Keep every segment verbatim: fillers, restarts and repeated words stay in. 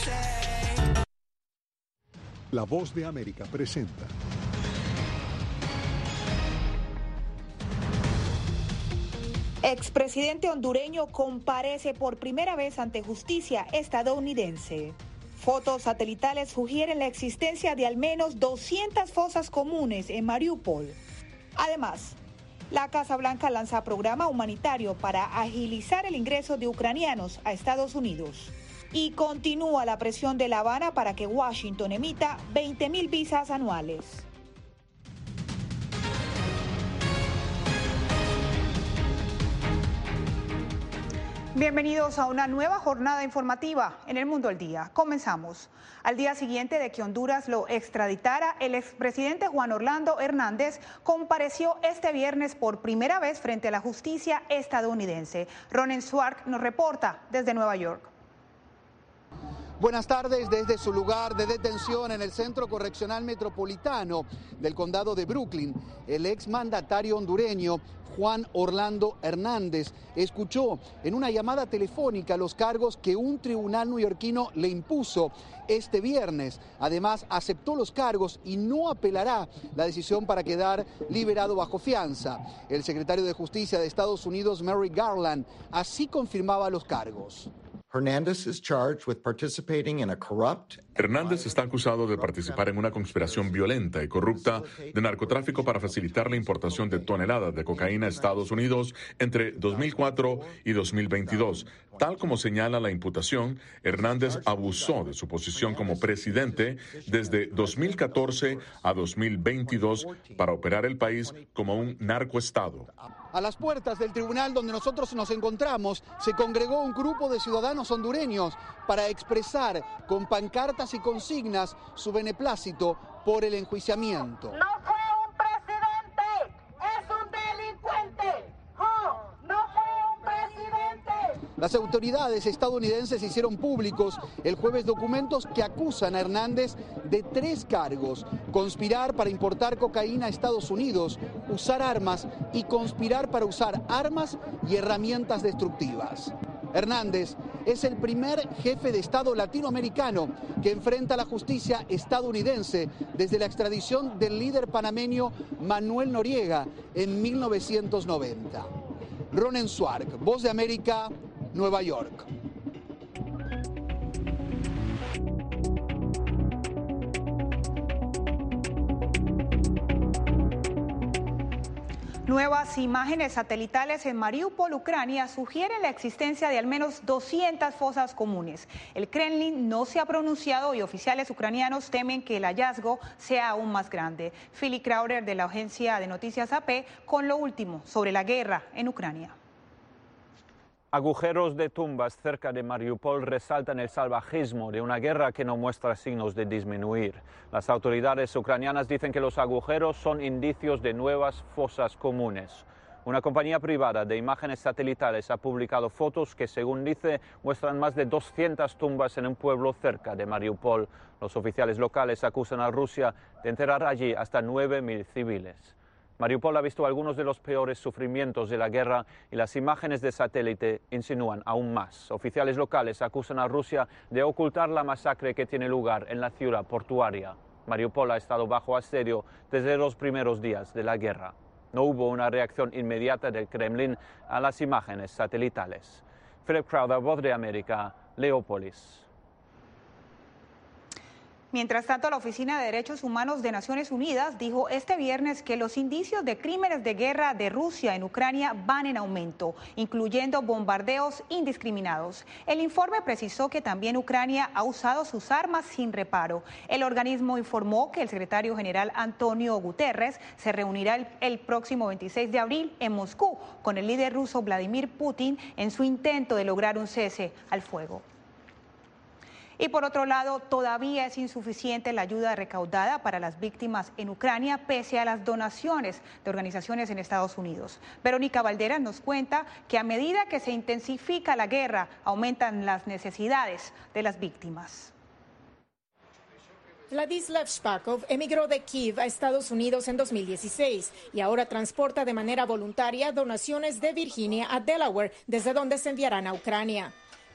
La Voz de América presenta. Expresidente hondureño comparece por primera vez ante justicia estadounidense. Fotos satelitales sugieren la existencia de al menos doscientas fosas comunes en Mariupol. Además, la Casa Blanca lanza programa humanitario para agilizar el ingreso de ucranianos a Estados Unidos. Y continúa la presión de La Habana para que Washington emita veinte mil visas anuales. Bienvenidos a una nueva jornada informativa en El Mundo al Día. Comenzamos. Al día siguiente de que Honduras lo extraditara, el expresidente Juan Orlando Hernández compareció este viernes por primera vez frente a la justicia estadounidense. Ronen Swartz nos reporta desde Nueva York. Buenas tardes desde su lugar de detención en el Centro Correccional Metropolitano del Condado de Brooklyn. El exmandatario hondureño Juan Orlando Hernández escuchó en una llamada telefónica los cargos que un tribunal neoyorquino le impuso este viernes. Además, aceptó los cargos y no apelará la decisión para quedar liberado bajo fianza. El secretario de Justicia de Estados Unidos, Merrick Garland, así confirmaba los cargos. Hernández is charged with participating in a corrupt Hernández está acusado de participar en una conspiración violenta y corrupta de narcotráfico para facilitar la importación de toneladas de cocaína a Estados Unidos entre dos mil cuatro y dos mil veintidós. Tal como señala la imputación, Hernández abusó de su posición como presidente desde dos mil catorce a dos mil veintidós para operar el país como un narcoestado. A las puertas del tribunal donde nosotros nos encontramos se congregó un grupo de ciudadanos hondureños para expresar con pancartas y consignas su beneplácito por el enjuiciamiento. No fue un presidente, es un delincuente. Oh, no fue un presidente. Las autoridades estadounidenses hicieron públicos el jueves documentos que acusan a Hernández de tres cargos: conspirar para importar cocaína a Estados Unidos, usar armas y conspirar para usar armas y herramientas destructivas. Hernández es el primer jefe de Estado latinoamericano que enfrenta la justicia estadounidense desde la extradición del líder panameño Manuel Noriega en mil novecientos noventa. Ronen Swartz, Voz de América, Nueva York. Nuevas imágenes satelitales en Mariupol, Ucrania, sugieren la existencia de al menos doscientas fosas comunes. El Kremlin no se ha pronunciado y oficiales ucranianos temen que el hallazgo sea aún más grande. Philip Crowder, de la agencia de noticias A P, con lo último sobre la guerra en Ucrania. Agujeros de tumbas cerca de Mariupol resaltan el salvajismo de una guerra que no muestra signos de disminuir. Las autoridades ucranianas dicen que los agujeros son indicios de nuevas fosas comunes. Una compañía privada de imágenes satelitales ha publicado fotos que, según dice, muestran más de doscientas tumbas en un pueblo cerca de Mariupol. Los oficiales locales acusan a Rusia de enterrar allí hasta nueve mil civiles. Mariupol ha visto algunos de los peores sufrimientos de la guerra y las imágenes de satélite insinúan aún más. Oficiales locales acusan a Rusia de ocultar la masacre que tiene lugar en la ciudad portuaria. Mariupol ha estado bajo asedio desde los primeros días de la guerra. No hubo una reacción inmediata del Kremlin a las imágenes satelitales. Philip Crowder, Voz de América, Leópolis. Mientras tanto, la Oficina de Derechos Humanos de Naciones Unidas dijo este viernes que los indicios de crímenes de guerra de Rusia en Ucrania van en aumento, incluyendo bombardeos indiscriminados. El informe precisó que también Ucrania ha usado sus armas sin reparo. El organismo informó que el secretario general Antonio Guterres se reunirá el, el próximo veintiséis de abril en Moscú con el líder ruso Vladimir Putin en su intento de lograr un cese al fuego. Y por otro lado, todavía es insuficiente la ayuda recaudada para las víctimas en Ucrania, pese a las donaciones de organizaciones en Estados Unidos. Verónica Valderas nos cuenta que a medida que se intensifica la guerra, aumentan las necesidades de las víctimas. Vladislav Shpakov emigró de Kiev a Estados Unidos en dos mil dieciséis y ahora transporta de manera voluntaria donaciones de Virginia a Delaware, desde donde se enviarán a Ucrania.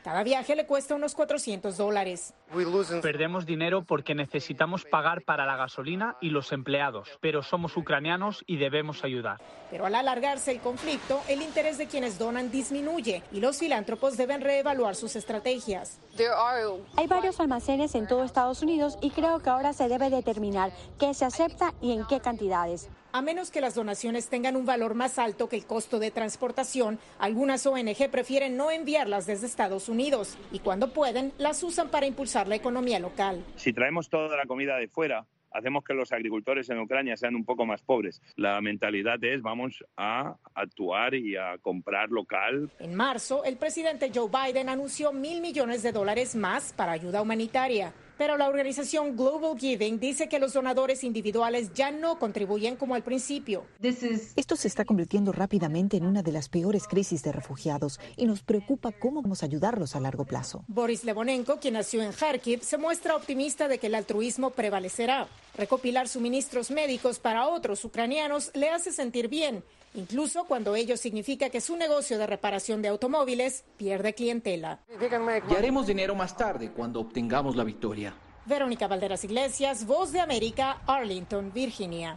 Cada viaje le cuesta unos cuatrocientos dólares. Perdemos dinero porque necesitamos pagar para la gasolina y los empleados, pero somos ucranianos y debemos ayudar. Pero al alargarse el conflicto, el interés de quienes donan disminuye y los filántropos deben reevaluar sus estrategias. Hay varios almacenes en todo Estados Unidos y creo que ahora se debe determinar qué se acepta y en qué cantidades. A menos que las donaciones tengan un valor más alto que el costo de transportación, algunas O N Ge prefieren no enviarlas desde Estados Unidos y cuando pueden, las usan para impulsar la economía local. Si traemos toda la comida de fuera, hacemos que los agricultores en Ucrania sean un poco más pobres. La mentalidad es vamos a actuar y a comprar local. En marzo, el presidente Joe Biden anunció mil millones de dólares más para ayuda humanitaria. Pero la organización Global Giving dice que los donadores individuales ya no contribuyen como al principio. Esto se está convirtiendo rápidamente en una de las peores crisis de refugiados y nos preocupa cómo vamos a ayudarlos a largo plazo. Boris Levonenko, quien nació en Kharkiv, se muestra optimista de que el altruismo prevalecerá. Recopilar suministros médicos para otros ucranianos le hace sentir bien, incluso cuando ello significa que su negocio de reparación de automóviles pierde clientela. Y haremos dinero más tarde, cuando obtengamos la victoria. Verónica Valderas Iglesias, Voz de América, Arlington, Virginia.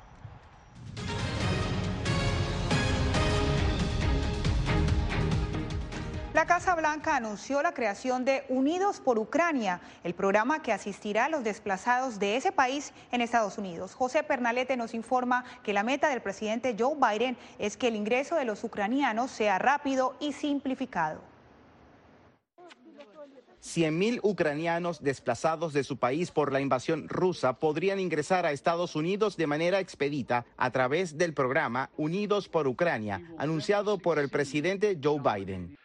La Casa Blanca anunció la creación de Unidos por Ucrania, el programa que asistirá a los desplazados de ese país en Estados Unidos. José Pernalete nos informa que la meta del presidente Joe Biden es que el ingreso de los ucranianos sea rápido y simplificado. cien mil ucranianos desplazados de su país por la invasión rusa podrían ingresar a Estados Unidos de manera expedita a través del programa Unidos por Ucrania, anunciado por el presidente Joe Biden.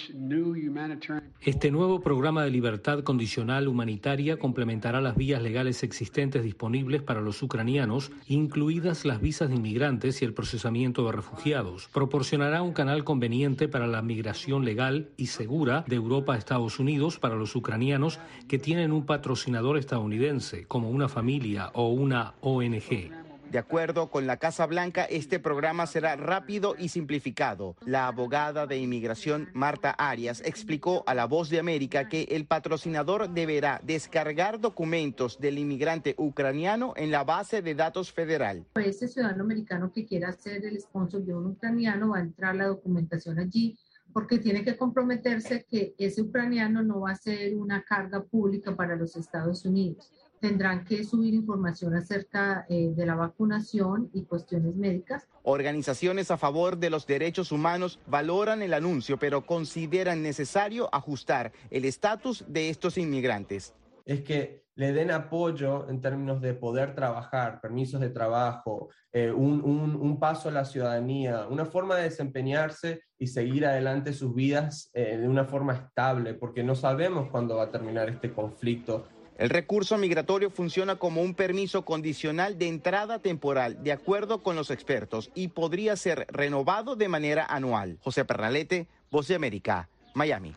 Este nuevo programa de libertad condicional humanitaria complementará las vías legales existentes disponibles para los ucranianos, incluidas las visas de inmigrantes y el procesamiento de refugiados. Proporcionará un canal conveniente para la migración legal y segura de Europa a Estados Unidos para los ucranianos que tienen un patrocinador estadounidense, como una familia o una O N Ge. De acuerdo con la Casa Blanca, este programa será rápido y simplificado. La abogada de inmigración Marta Arias explicó a La Voz de América que el patrocinador deberá descargar documentos del inmigrante ucraniano en la base de datos federal. Ese ciudadano americano que quiera ser el sponsor de un ucraniano va a entrar la documentación allí, porque tiene que comprometerse que ese ucraniano no va a ser una carga pública para los Estados Unidos. Tendrán que subir información acerca eh, de la vacunación y cuestiones médicas. Organizaciones a favor de los derechos humanos valoran el anuncio, pero consideran necesario ajustar el estatus de estos inmigrantes. Es que le den apoyo en términos de poder trabajar, permisos de trabajo, eh, un, un, un paso a la ciudadanía, una forma de desempeñarse y seguir adelante sus vidas eh, de una forma estable, porque no sabemos cuándo va a terminar este conflicto. El recurso migratorio funciona como un permiso condicional de entrada temporal, de acuerdo con los expertos, y podría ser renovado de manera anual. José Pernalete, Voz de América, Miami.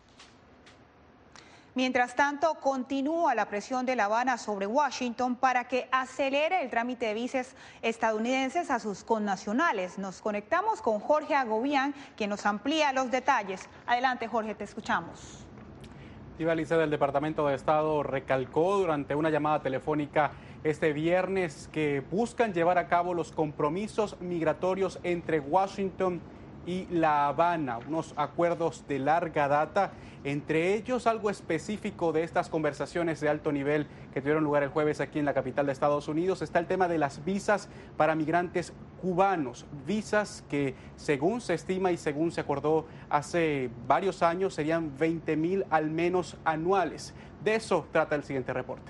Mientras tanto, continúa la presión de La Habana sobre Washington para que acelere el trámite de visas estadounidenses a sus connacionales. Nos conectamos con Jorge Agobián, quien nos amplía los detalles. Adelante, Jorge, te escuchamos. Ibalice del Departamento de Estado recalcó durante una llamada telefónica este viernes que buscan llevar a cabo los compromisos migratorios entre Washington y La Habana, unos acuerdos de larga data, entre ellos algo específico de estas conversaciones de alto nivel que tuvieron lugar el jueves aquí en la capital de Estados Unidos. Está el tema de las visas para migrantes cubanos, visas que según se estima y según se acordó hace varios años serían veinte mil al menos anuales. De eso trata el siguiente reporte.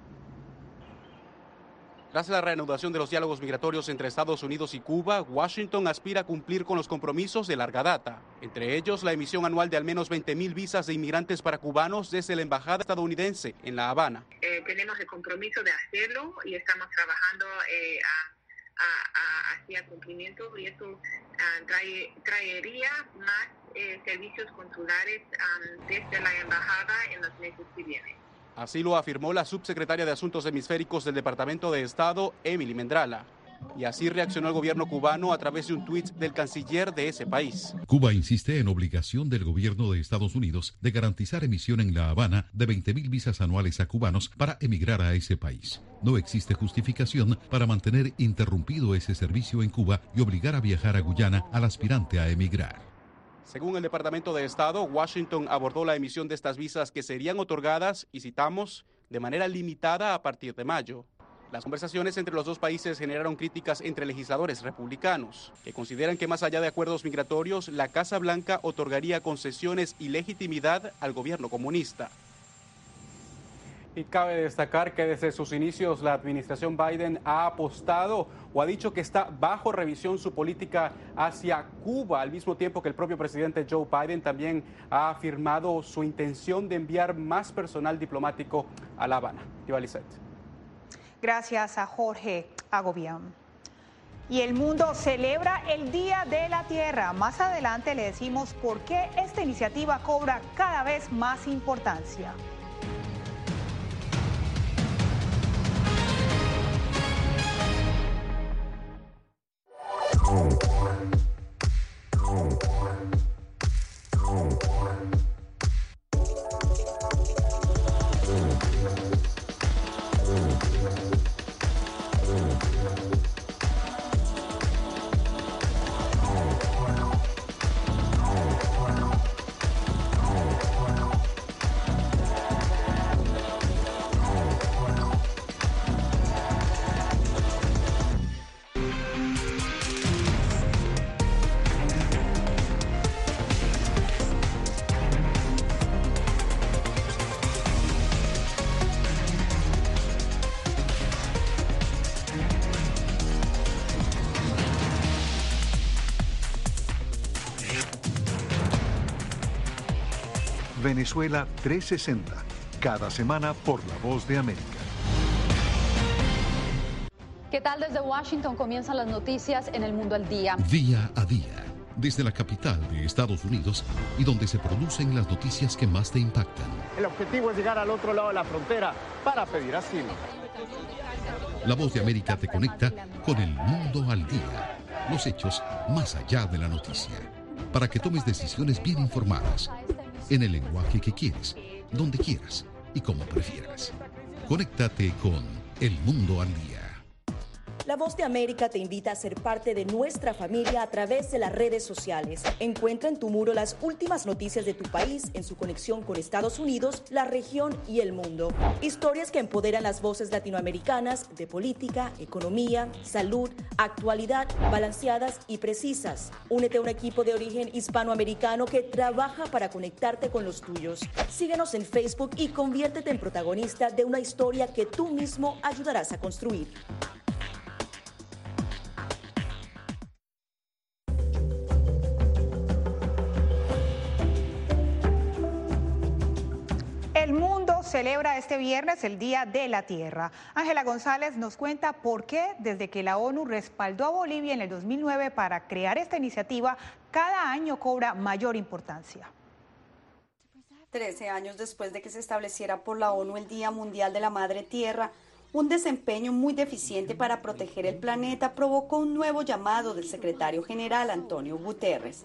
Tras la reanudación de los diálogos migratorios entre Estados Unidos y Cuba, Washington aspira a cumplir con los compromisos de larga data, entre ellos la emisión anual de al menos veinte mil visas de inmigrantes para cubanos desde la embajada estadounidense en La Habana. Eh, tenemos el compromiso de hacerlo y estamos trabajando eh, a, a, a, hacia cumplimiento, y eso uh, trae, traería más eh, servicios consulares um, desde la embajada en los meses que vienen. Así lo afirmó la subsecretaria de Asuntos Hemisféricos del Departamento de Estado, Emily Mendrala. Y así reaccionó el gobierno cubano a través de un tuit del canciller de ese país. Cuba insiste en obligación del gobierno de Estados Unidos de garantizar emisión en La Habana de veinte mil visas anuales a cubanos para emigrar a ese país. No existe justificación para mantener interrumpido ese servicio en Cuba y obligar a viajar a Guyana al aspirante a emigrar. Según el Departamento de Estado, Washington abordó la emisión de estas visas que serían otorgadas, y citamos, de manera limitada a partir de mayo. Las conversaciones entre los dos países generaron críticas entre legisladores republicanos, que consideran que más allá de acuerdos migratorios, la Casa Blanca otorgaría concesiones y legitimidad al gobierno comunista. Y cabe destacar que desde sus inicios la administración Biden ha apostado o ha dicho que está bajo revisión su política hacia Cuba, al mismo tiempo que el propio presidente Joe Biden también ha afirmado su intención de enviar más personal diplomático a La Habana. Ivalicet. Gracias a Jorge Agobián. Y el mundo celebra el Día de la Tierra. Más adelante le decimos por qué esta iniciativa cobra cada vez más importancia. Venezuela trescientos sesenta, cada semana por La Voz de América. ¿Qué tal? Desde Washington comienzan las noticias en El Mundo al Día. Día a día, desde la capital de Estados Unidos y donde se producen las noticias que más te impactan. El objetivo es llegar al otro lado de la frontera para pedir asilo. La Voz de América te conecta con El Mundo al Día, los hechos más allá de la noticia, para que tomes decisiones bien informadas, en el lenguaje que quieres, donde quieras y como prefieras. Conéctate con El Mundo al Día. La Voz de América te invita a ser parte de nuestra familia a través de las redes sociales. Encuentra en tu muro las últimas noticias de tu país en su conexión con Estados Unidos, la región y el mundo. Historias que empoderan las voces latinoamericanas de política, economía, salud, actualidad, balanceadas y precisas. Únete a un equipo de origen hispanoamericano que trabaja para conectarte con los tuyos. Síguenos en Facebook y conviértete en protagonista de una historia que tú mismo ayudarás a construir. El mundo celebra este viernes el Día de la Tierra. Ángela González nos cuenta por qué, desde que la ONU respaldó a Bolivia en el dos mil nueve para crear esta iniciativa, cada año cobra mayor importancia. Trece años después de que se estableciera por la ONU el Día Mundial de la Madre Tierra, un desempeño muy deficiente para proteger el planeta provocó un nuevo llamado del secretario general Antonio Guterres.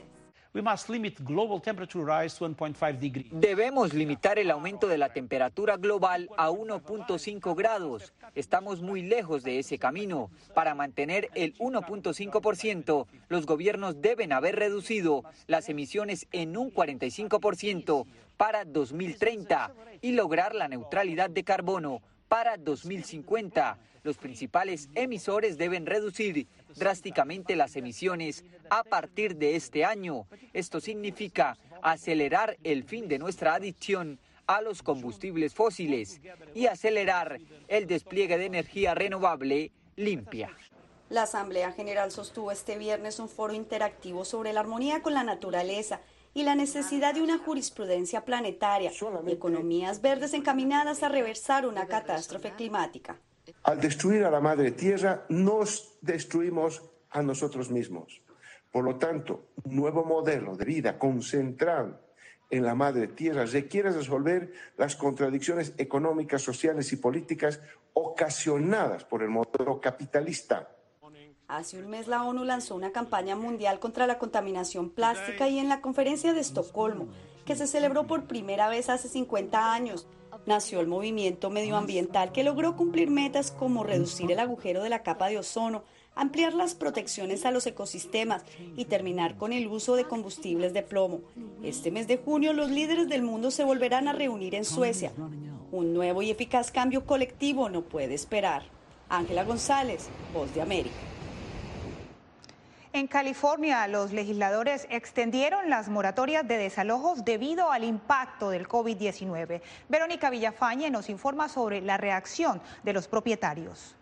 Debemos limitar el aumento de la temperatura global a uno punto cinco grados. Estamos muy lejos de ese camino. Para mantener el uno punto cinco por ciento, los gobiernos deben haber reducido las emisiones en un cuarenta y cinco por ciento para dos mil treinta y lograr la neutralidad de carbono para dos mil cincuenta. Los principales emisores deben reducir drásticamente las emisiones a partir de este año. Esto significa acelerar el fin de nuestra adicción a los combustibles fósiles y acelerar el despliegue de energía renovable limpia. La Asamblea General sostuvo este viernes un foro interactivo sobre la armonía con la naturaleza y la necesidad de una jurisprudencia planetaria y economías verdes encaminadas a reversar una catástrofe climática. Al destruir a la madre tierra, nos destruimos a nosotros mismos. Por lo tanto, un nuevo modelo de vida concentrado en la madre tierra requiere resolver las contradicciones económicas, sociales y políticas ocasionadas por el modelo capitalista. Hace un mes la ONU lanzó una campaña mundial contra la contaminación plástica y en la conferencia de Estocolmo, que se celebró por primera vez hace cincuenta años, nació el movimiento medioambiental que logró cumplir metas como reducir el agujero de la capa de ozono, ampliar las protecciones a los ecosistemas y terminar con el uso de combustibles de plomo. Este mes de junio los líderes del mundo se volverán a reunir en Suecia. Un nuevo y eficaz cambio colectivo no puede esperar. Ángela González, Voz de América. En California, los legisladores extendieron las moratorias de desalojos debido al impacto del COVID diecinueve. Verónica Villafañe nos informa sobre la reacción de los propietarios.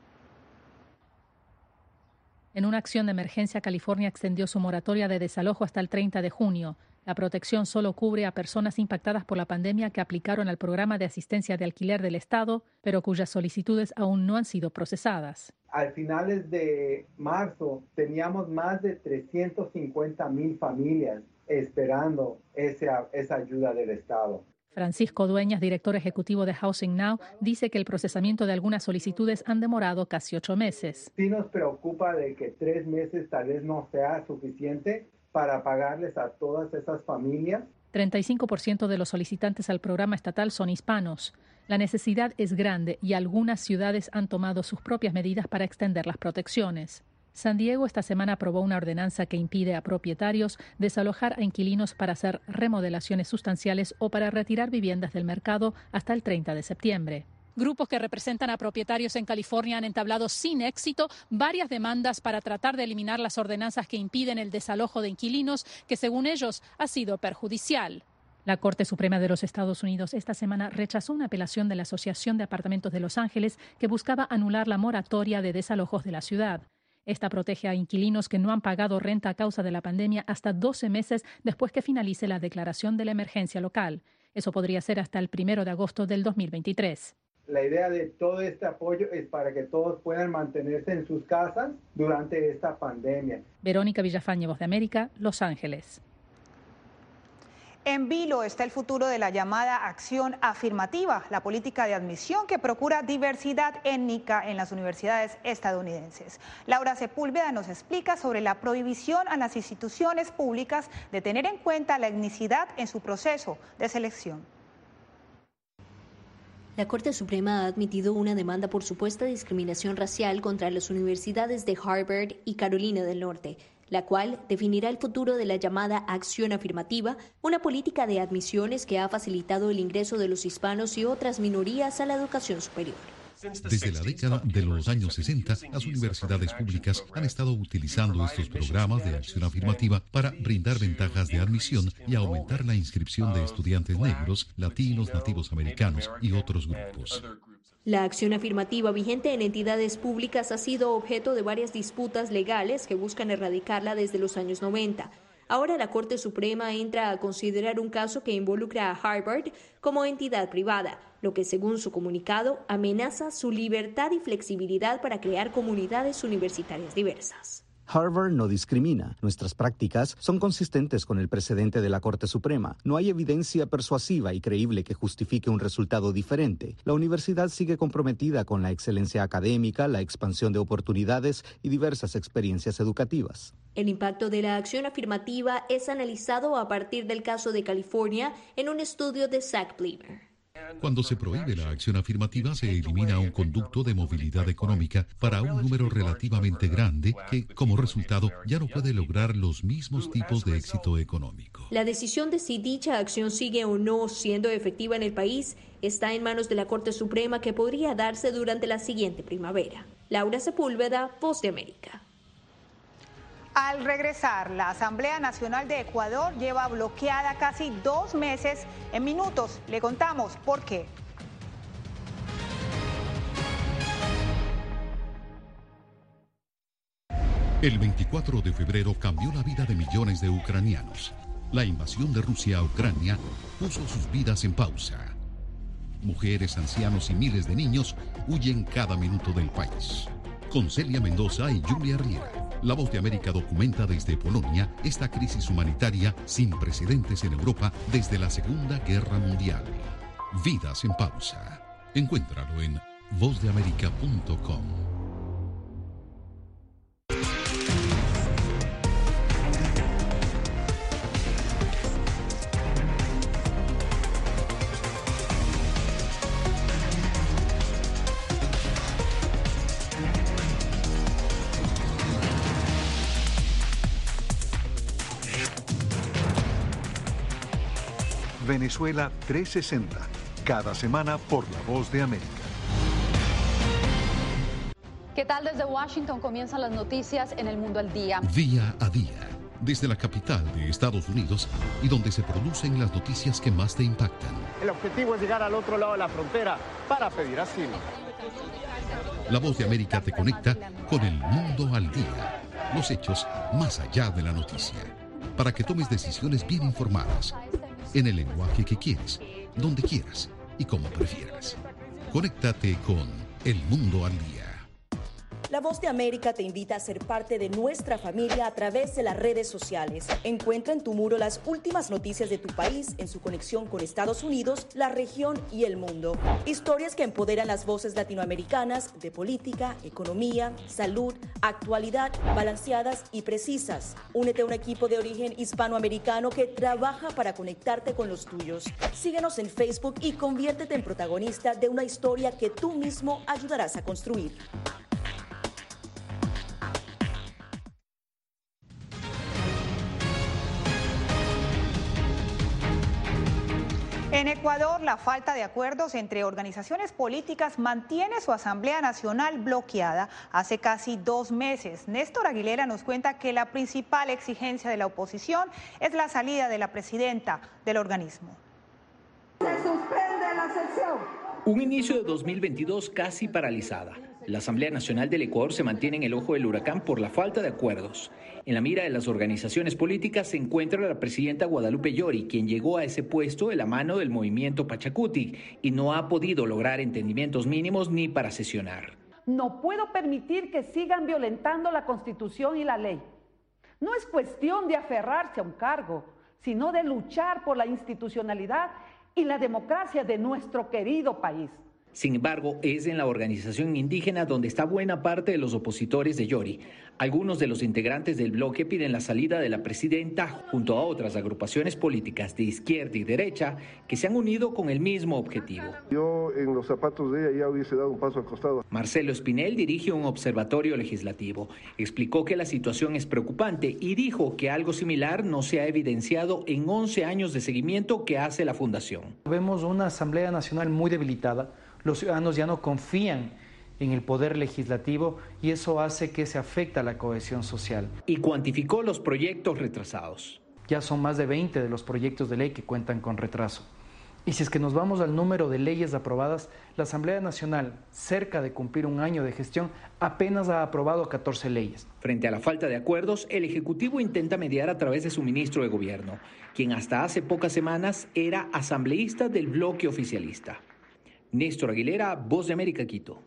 En una acción de emergencia, California extendió su moratoria de desalojo hasta el treinta de junio. La protección solo cubre a personas impactadas por la pandemia que aplicaron al programa de asistencia de alquiler del Estado, pero cuyas solicitudes aún no han sido procesadas. Al finales de marzo teníamos más de trescientas cincuenta mil familias esperando esa, esa ayuda del Estado. Francisco Dueñas, director ejecutivo de Housing Now, dice que el procesamiento de algunas solicitudes han demorado casi ocho meses. Sí nos preocupa de que tres meses tal vez no sea suficiente para pagarles a todas esas familias. treinta y cinco por ciento de los solicitantes al programa estatal son hispanos. La necesidad es grande y algunas ciudades han tomado sus propias medidas para extender las protecciones. San Diego esta semana aprobó una ordenanza que impide a propietarios desalojar a inquilinos para hacer remodelaciones sustanciales o para retirar viviendas del mercado hasta el treinta de septiembre. Grupos que representan a propietarios en California han entablado sin éxito varias demandas para tratar de eliminar las ordenanzas que impiden el desalojo de inquilinos, que según ellos ha sido perjudicial. La Corte Suprema de los Estados Unidos esta semana rechazó una apelación de la Asociación de Apartamentos de Los Ángeles que buscaba anular la moratoria de desalojos de la ciudad. Esta protege a inquilinos que no han pagado renta a causa de la pandemia hasta doce meses después que finalice la declaración de la emergencia local. Eso podría ser hasta el primero de agosto del dos mil veintitrés. La idea de todo este apoyo es para que todos puedan mantenerse en sus casas durante esta pandemia. Verónica Villafañe, Voz de América, Los Ángeles. En vilo está el futuro de la llamada acción afirmativa, la política de admisión que procura diversidad étnica en las universidades estadounidenses. Laura Sepúlveda nos explica sobre la prohibición a las instituciones públicas de tener en cuenta la etnicidad en su proceso de selección. La Corte Suprema ha admitido una demanda por supuesta discriminación racial contra las universidades de Harvard y Carolina del Norte, la cual definirá el futuro de la llamada acción afirmativa, una política de admisiones que ha facilitado el ingreso de los hispanos y otras minorías a la educación superior. Desde la década de los años sesenta, las universidades públicas han estado utilizando estos programas de acción afirmativa para brindar ventajas de admisión y aumentar la inscripción de estudiantes negros, latinos, nativos americanos y otros grupos. La acción afirmativa vigente en entidades públicas ha sido objeto de varias disputas legales que buscan erradicarla desde los años noventa. Ahora la Corte Suprema entra a considerar un caso que involucra a Harvard como entidad privada, lo que según su comunicado amenaza su libertad y flexibilidad para crear comunidades universitarias diversas. Harvard no discrimina. Nuestras prácticas son consistentes con el precedente de la Corte Suprema. No hay evidencia persuasiva y creíble que justifique un resultado diferente. La universidad sigue comprometida con la excelencia académica, la expansión de oportunidades y diversas experiencias educativas. El impacto de la acción afirmativa es analizado a partir del caso de California en un estudio de Zach Bleemer. Cuando se prohíbe la acción afirmativa, se elimina un conducto de movilidad económica para un número relativamente grande que, como resultado, ya no puede lograr los mismos tipos de éxito económico. La decisión de si dicha acción sigue o no siendo efectiva en el país está en manos de la Corte Suprema, que podría darse durante la siguiente primavera. Laura Sepúlveda, Voz de América. Al regresar, la Asamblea Nacional de Ecuador lleva bloqueada casi dos meses. En minutos le contamos por qué. El veinticuatro de febrero cambió la vida de millones de ucranianos. La invasión de Rusia a Ucrania puso sus vidas en pausa. Mujeres, ancianos y miles de niños huyen cada minuto del país. Con Celia Mendoza y Julia Riera, La Voz de América documenta desde Polonia esta crisis humanitaria sin precedentes en Europa desde la Segunda Guerra Mundial. Vidas en pausa. Encuéntralo en voz de américa punto com. Venezuela trescientos sesenta, cada semana por La Voz de América. ¿Qué tal? Desde Washington comienzan las noticias en El Mundo al Día. Día a día, desde la capital de Estados Unidos y donde se producen las noticias que más te impactan. El objetivo es llegar al otro lado de la frontera para pedir asilo. La Voz de América te conecta con el mundo al día. Los hechos más allá de la noticia. Para que tomes decisiones bien informadas. En el lenguaje que quieres, donde quieras y como prefieras. Conéctate con El Mundo al Día. La Voz de América te invita a ser parte de nuestra familia a través de las redes sociales. Encuentra en tu muro las últimas noticias de tu país en su conexión con Estados Unidos, la región y el mundo. Historias que empoderan las voces latinoamericanas de política, economía, salud, actualidad, balanceadas y precisas. Únete a un equipo de origen hispanoamericano que trabaja para conectarte con los tuyos. Síguenos en Facebook y conviértete en protagonista de una historia que tú mismo ayudarás a construir. En Ecuador, la falta de acuerdos entre organizaciones políticas mantiene su Asamblea Nacional bloqueada hace casi dos meses. Néstor Aguilera nos cuenta que la principal exigencia de la oposición es la salida de la presidenta del organismo. Se suspende la sesión. Un inicio de dos mil veintidós casi paralizada. La Asamblea Nacional del Ecuador se mantiene en el ojo del huracán por la falta de acuerdos. En la mira de las organizaciones políticas se encuentra la presidenta Guadalupe Llori, quien llegó a ese puesto de la mano del movimiento Pachacuti y no ha podido lograr entendimientos mínimos ni para sesionar. No puedo permitir que sigan violentando la Constitución y la ley. No es cuestión de aferrarse a un cargo, sino de luchar por la institucionalidad y la democracia de nuestro querido país. Sin embargo, es en la organización indígena donde está buena parte de los opositores de Llori. Algunos de los integrantes del bloque piden la salida de la presidenta junto a otras agrupaciones políticas de izquierda y derecha que se han unido con el mismo objetivo. Yo en los zapatos de ella ya hubiese dado un paso al costado. Marcelo Espinel dirige un observatorio legislativo. Explicó que la situación es preocupante y dijo que algo similar no se ha evidenciado en once años de seguimiento que hace la Fundación. Vemos una Asamblea Nacional muy debilitada. Los ciudadanos ya no confían en el poder legislativo y eso hace que se afecte a la cohesión social. Y cuantificó los proyectos retrasados. Ya son más de veinte de los proyectos de ley que cuentan con retraso. Y si es que nos vamos al número de leyes aprobadas, la Asamblea Nacional, cerca de cumplir un año de gestión, apenas ha aprobado catorce leyes. Frente a la falta de acuerdos, el Ejecutivo intenta mediar a través de su ministro de Gobierno, quien hasta hace pocas semanas era asambleísta del bloque oficialista. Néstor Aguilera, Voz de América, Quito.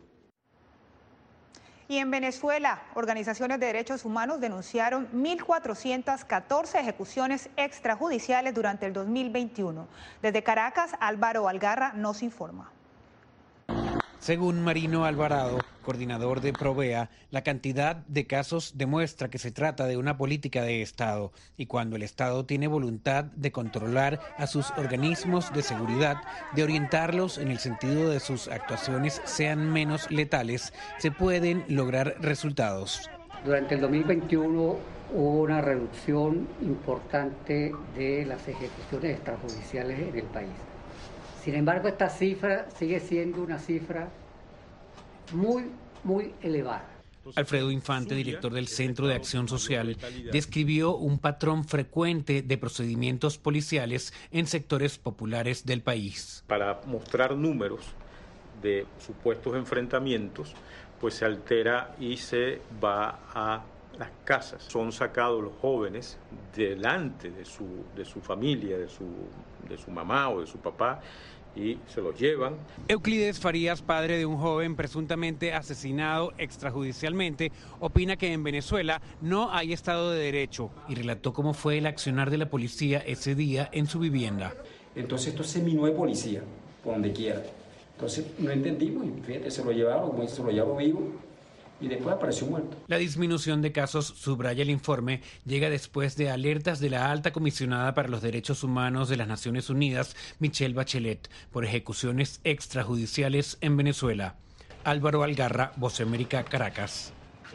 Y en Venezuela, organizaciones de derechos humanos denunciaron mil cuatrocientas catorce ejecuciones extrajudiciales durante el dos mil veintiuno. Desde Caracas, Álvaro Algarra nos informa. Según Marino Alvarado, coordinador de Provea, la cantidad de casos demuestra que se trata de una política de Estado y cuando el Estado tiene voluntad de controlar a sus organismos de seguridad, de orientarlos en el sentido de sus actuaciones sean menos letales, se pueden lograr resultados. Durante el dos mil veintiuno hubo una reducción importante de las ejecuciones extrajudiciales en el país. Sin embargo, esta cifra sigue siendo una cifra muy, muy elevada. Alfredo Infante, director del Centro de Acción Social, describió un patrón frecuente de procedimientos policiales en sectores populares del país. Para mostrar números de supuestos enfrentamientos, pues se altera y se va a las casas. Son sacados los jóvenes delante de su, de su familia, de su, de su mamá o de su papá, y se los llevan. Euclides Farías, padre de un joven presuntamente asesinado extrajudicialmente, opina que en Venezuela no hay Estado de Derecho y relató cómo fue el accionar de la policía ese día en su vivienda. Entonces esto es semi-nueve policía, por donde quiera. Entonces no entendimos y fíjate, se lo llevaron, como dice, se lo llevaron vivo. Y después apareció muerto. La disminución de casos, subraya el informe, llega después de alertas de la alta comisionada para los derechos humanos de las Naciones Unidas, Michelle Bachelet, por ejecuciones extrajudiciales en Venezuela. Álvaro Algarra, Voz de América, Caracas.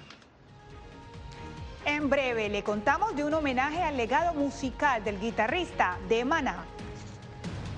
En breve le contamos de un homenaje al legado musical del guitarrista de Maná.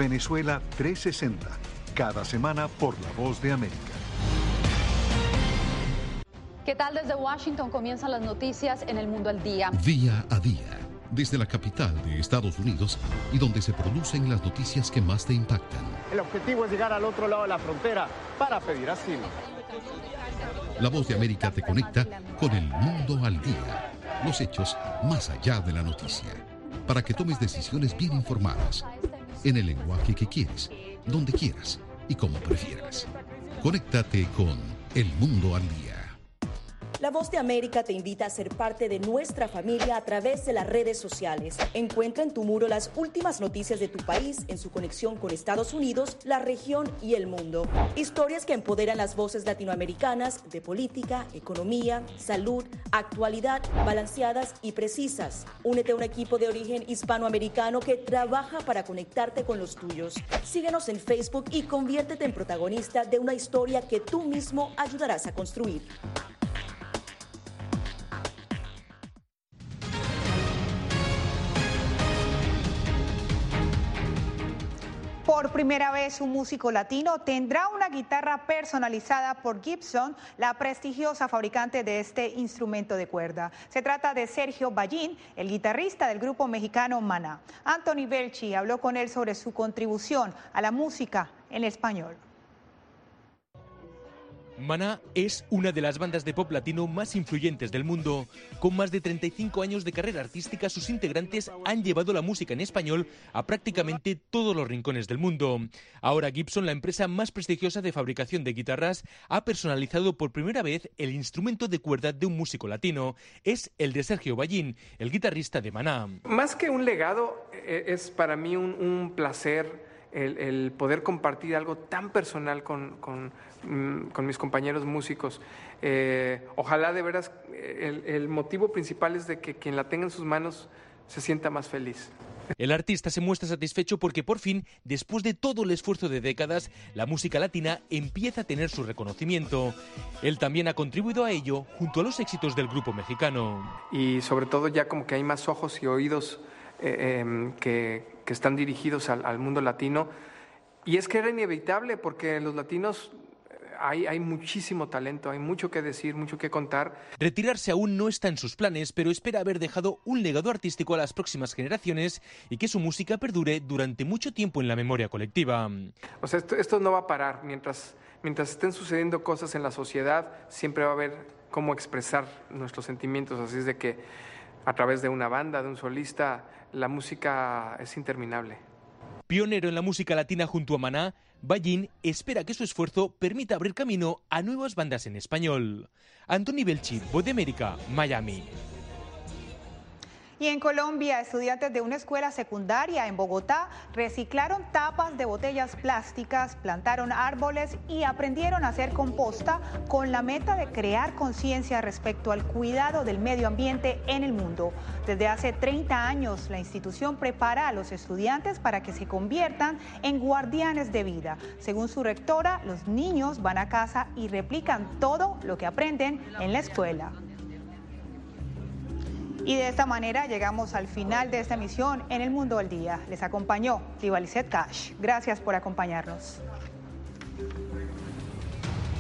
Venezuela trescientos sesenta, cada semana por La Voz de América. ¿Qué tal? Desde Washington comienzan las noticias en El Mundo al Día. Día a día, desde la capital de Estados Unidos y donde se producen las noticias que más te impactan. El objetivo es llegar al otro lado de la frontera para pedir asilo. La Voz de América te conecta con El Mundo al Día. Los hechos más allá de la noticia. Para que tomes decisiones bien informadas. En el lenguaje que quieres, donde quieras y como prefieras. Conéctate con El Mundo al Día. La Voz de América te invita a ser parte de nuestra familia a través de las redes sociales. Encuentra en tu muro las últimas noticias de tu país en su conexión con Estados Unidos, la región y el mundo. Historias que empoderan las voces latinoamericanas de política, economía, salud, actualidad, balanceadas y precisas. Únete a un equipo de origen hispanoamericano que trabaja para conectarte con los tuyos. Síguenos en Facebook y conviértete en protagonista de una historia que tú mismo ayudarás a construir. Por primera vez, un músico latino tendrá una guitarra personalizada por Gibson, la prestigiosa fabricante de este instrumento de cuerda. Se trata de Sergio Ballín, el guitarrista del grupo mexicano Maná. Anthony Belchi habló con él sobre su contribución a la música en español. Maná es una de las bandas de pop latino más influyentes del mundo. Con más de treinta y cinco años de carrera artística, sus integrantes han llevado la música en español a prácticamente todos los rincones del mundo. Ahora Gibson, la empresa más prestigiosa de fabricación de guitarras, ha personalizado por primera vez el instrumento de cuerda de un músico latino. Es el de Sergio Ballín, el guitarrista de Maná. Más que un legado, es para mí un, un placer el, el poder compartir algo tan personal con... con con mis compañeros músicos. Eh, ojalá de veras el, el motivo principal es de que quien la tenga en sus manos se sienta más feliz. El artista se muestra satisfecho porque por fin, después de todo el esfuerzo de décadas, la música latina empieza a tener su reconocimiento. Él también ha contribuido a ello junto a los éxitos del grupo mexicano. Y sobre todo ya como que hay más ojos y oídos eh, eh, que, que están dirigidos al, al mundo latino. Y es que era inevitable porque los latinos... Hay, hay muchísimo talento, hay mucho que decir, mucho que contar. Retirarse aún no está en sus planes, pero espera haber dejado un legado artístico a las próximas generaciones y que su música perdure durante mucho tiempo en la memoria colectiva. O sea, esto, esto no va a parar. Mientras, mientras estén sucediendo cosas en la sociedad, siempre va a haber cómo expresar nuestros sentimientos. Así es de que a través de una banda, de un solista, la música es interminable. Pionero en la música latina junto a Maná, Ballín espera que su esfuerzo permita abrir camino a nuevas bandas en español. Anthony Belchi, Voz de América, Miami. Y en Colombia, estudiantes de una escuela secundaria en Bogotá reciclaron tapas de botellas plásticas, plantaron árboles y aprendieron a hacer composta con la meta de crear conciencia respecto al cuidado del medio ambiente en el mundo. Desde hace treinta años, la institución prepara a los estudiantes para que se conviertan en guardianes de vida. Según su rectora, los niños van a casa y replican todo lo que aprenden en la escuela. Y de esta manera llegamos al final de esta emisión en El Mundo al Día. Les acompañó Livalicet Cash. Gracias por acompañarnos.